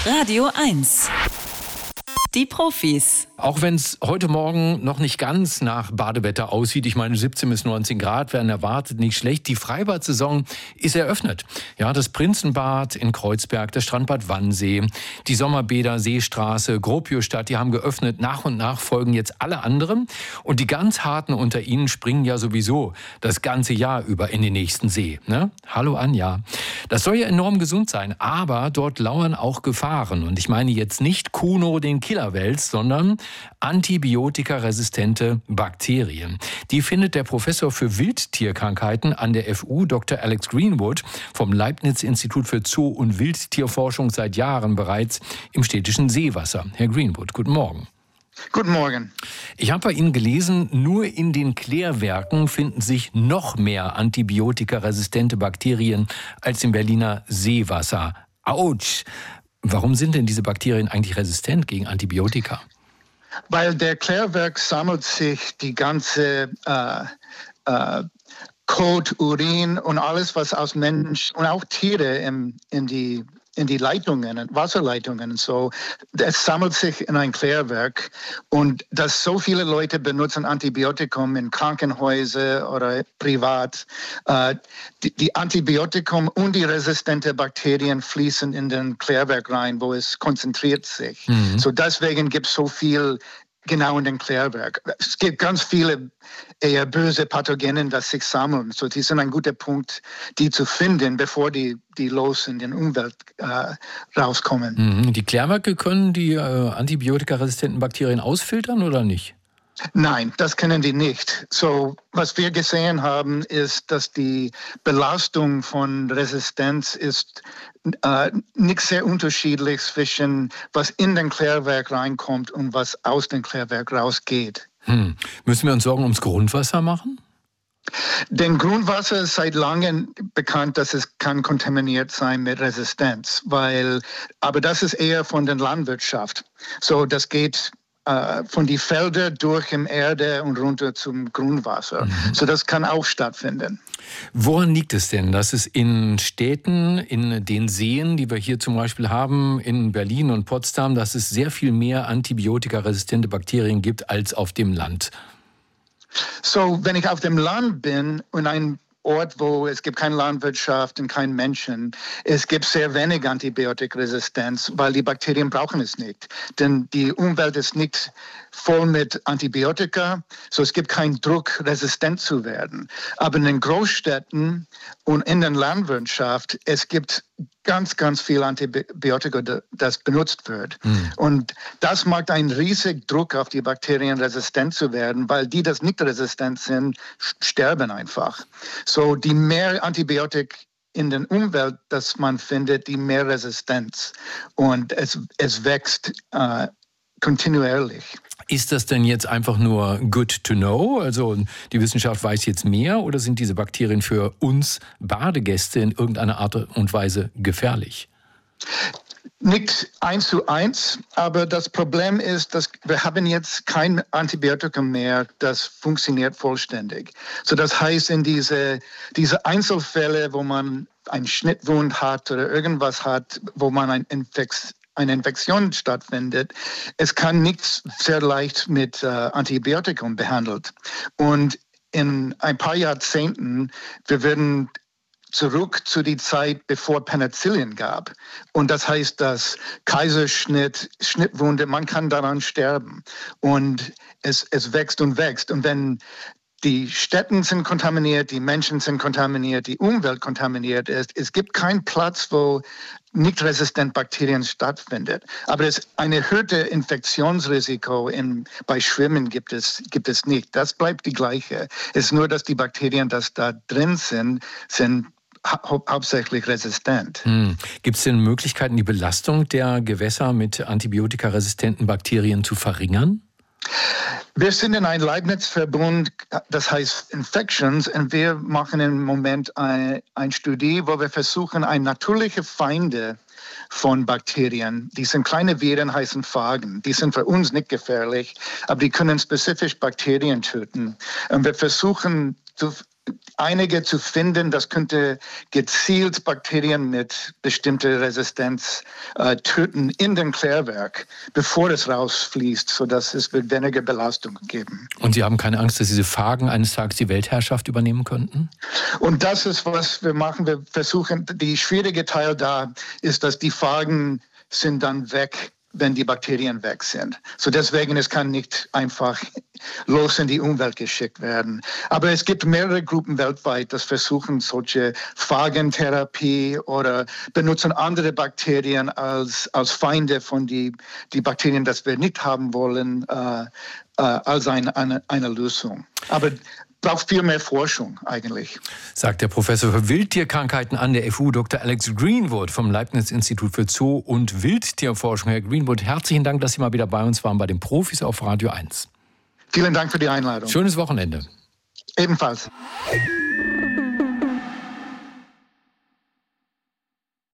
Radio 1. Die Profis. Auch wenn es heute Morgen noch nicht ganz nach Badewetter aussieht, ich meine 17 bis 19 Grad werden erwartet, nicht schlecht. Die Freibad-Saison ist eröffnet. Ja, das Prinzenbad in Kreuzberg, das Strandbad Wannsee, die Sommerbäder Seestraße, Gropiusstadt, die haben geöffnet. Nach und nach folgen jetzt alle anderen. Und die ganz Harten unter ihnen springen ja sowieso das ganze Jahr über in den nächsten See. Ne? Hallo Anja. Das soll ja enorm gesund sein, aber dort lauern auch Gefahren. Und ich meine jetzt nicht Kuno, den Killerwels, sondern antibiotikaresistente Bakterien. Die findet der Professor für Wildtierkrankheiten an der FU, Dr. Alex Greenwood, vom Leibniz-Institut für Zoo- und Wildtierforschung seit Jahren bereits im städtischen Seewasser. Herr Greenwood, guten Morgen. Guten Morgen. Ich habe bei Ihnen gelesen, nur in den Klärwerken finden sich noch mehr antibiotikaresistente Bakterien als im Berliner Seewasser. Autsch! Warum sind denn diese Bakterien eigentlich resistent gegen Antibiotika? Weil der Klärwerk sammelt sich die ganze Kot, Urin und alles, was aus Menschen und auch Tiere in die Leitungen, Wasserleitungen und so. Es sammelt sich in ein Klärwerk und dass so viele Leute benutzen Antibiotikum in Krankenhäusern oder privat. Die Antibiotikum und die resistenten Bakterien fließen in den Klärwerk rein, wo es konzentriert sich. So deswegen gibt es so viel genau in den Klärwerk. Es gibt ganz viele eher böse Pathogenen, die sich sammeln. So, die sind ein guter Punkt, die zu finden, bevor die los in die Umwelt rauskommen. Die Klärwerke können die antibiotikaresistenten Bakterien ausfiltern oder nicht? Nein, das können die nicht. So, was wir gesehen haben, ist, dass die Belastung von Resistenz ist nicht sehr unterschiedlich zwischen was in den Klärwerk reinkommt und was aus dem Klärwerk rausgeht. Müssen wir uns Sorgen ums Grundwasser machen? Denn Grundwasser ist seit langem bekannt, dass es kann kontaminiert sein mit Resistenz, aber das ist eher von der Landwirtschaft. So, das geht von die Felder durch im Erde und runter zum Grundwasser. So, das kann auch stattfinden. Woran liegt es denn, dass es in Städten, in den Seen, die wir hier zum Beispiel haben, in Berlin und Potsdam, dass es sehr viel mehr antibiotikaresistente Bakterien gibt als auf dem Land? So, wenn ich auf dem Land bin und ein Ort, wo es gibt keine Landwirtschaft und keinen Menschen. Es gibt sehr wenig Antibiotikaresistenz, weil die Bakterien brauchen es nicht. Denn die Umwelt ist nicht voll mit Antibiotika, so es gibt keinen Druck, resistent zu werden. Aber in den Großstädten und in der Landwirtschaft, es gibt ganz, ganz viel Antibiotika, das benutzt wird. Und das macht einen riesigen Druck auf die Bakterien, resistent zu werden, weil die, das nicht resistent sind, sterben einfach. So, die mehr Antibiotika in der Umwelt, das man findet, die mehr Resistenz. Und es wächst kontinuierlich. Ist das denn jetzt einfach nur good to know? Also die Wissenschaft weiß jetzt mehr oder sind diese Bakterien für uns Badegäste in irgendeiner Art und Weise gefährlich? Nicht 1:1, aber das Problem ist, dass wir haben jetzt kein Antibiotikum mehr, das funktioniert vollständig. So, das heißt, in diese Einzelfälle, wo man einen Schnittwund hat oder irgendwas hat, wo man eine Infektion stattfindet, es kann nicht sehr leicht mit Antibiotikum behandelt. Und in ein paar Jahrzehnten, wir werden zurück zu der Zeit, bevor Penicillin gab. Und das heißt, dass Kaiserschnitt, Schnittwunde, man kann daran sterben. Und es wächst und wächst. Und wenn die Städte sind kontaminiert, die Menschen sind kontaminiert, die Umwelt kontaminiert ist, es gibt keinen Platz, wo nicht resistent Bakterien stattfindet. Aber ein erhöhtes Infektionsrisiko bei Schwimmen gibt es nicht. Das bleibt die gleiche. Es ist nur, dass die Bakterien, die da drin sind hauptsächlich resistent. Gibt es denn Möglichkeiten, die Belastung der Gewässer mit antibiotikaresistenten Bakterien zu verringern? Wir sind in einem Leibniz-Verbund, das heißt Infections, und wir machen im Moment eine Studie, wo wir versuchen, natürliche Feinde von Bakterien, die sind kleine Viren, heißen Phagen. Die sind für uns nicht gefährlich, aber die können spezifisch Bakterien töten. Und wir versuchen einige zu finden, das könnte gezielt Bakterien mit bestimmter Resistenz töten in dem Klärwerk, bevor es rausfließt, sodass es wird weniger Belastung geben. Und Sie haben keine Angst, dass diese Phagen eines Tages die Weltherrschaft übernehmen könnten? Und das ist, was wir machen. Wir versuchen, die schwierige Teil da ist, dass die Phagen sind dann weg, wenn die Bakterien weg sind. So deswegen, es kann nicht einfach los in die Umwelt geschickt werden. Aber es gibt mehrere Gruppen weltweit, die versuchen solche Phagentherapie oder benutzen andere Bakterien als Feinde von die Bakterien, das wir nicht haben wollen, als eine Lösung. Aber braucht viel mehr Forschung eigentlich. Sagt der Professor für Wildtierkrankheiten an der FU, Dr. Alex Greenwood vom Leibniz-Institut für Zoo- und Wildtierforschung. Herr Greenwood, herzlichen Dank, dass Sie mal wieder bei uns waren, bei den Profis auf Radio 1. Vielen Dank für die Einladung. Schönes Wochenende. Ebenfalls.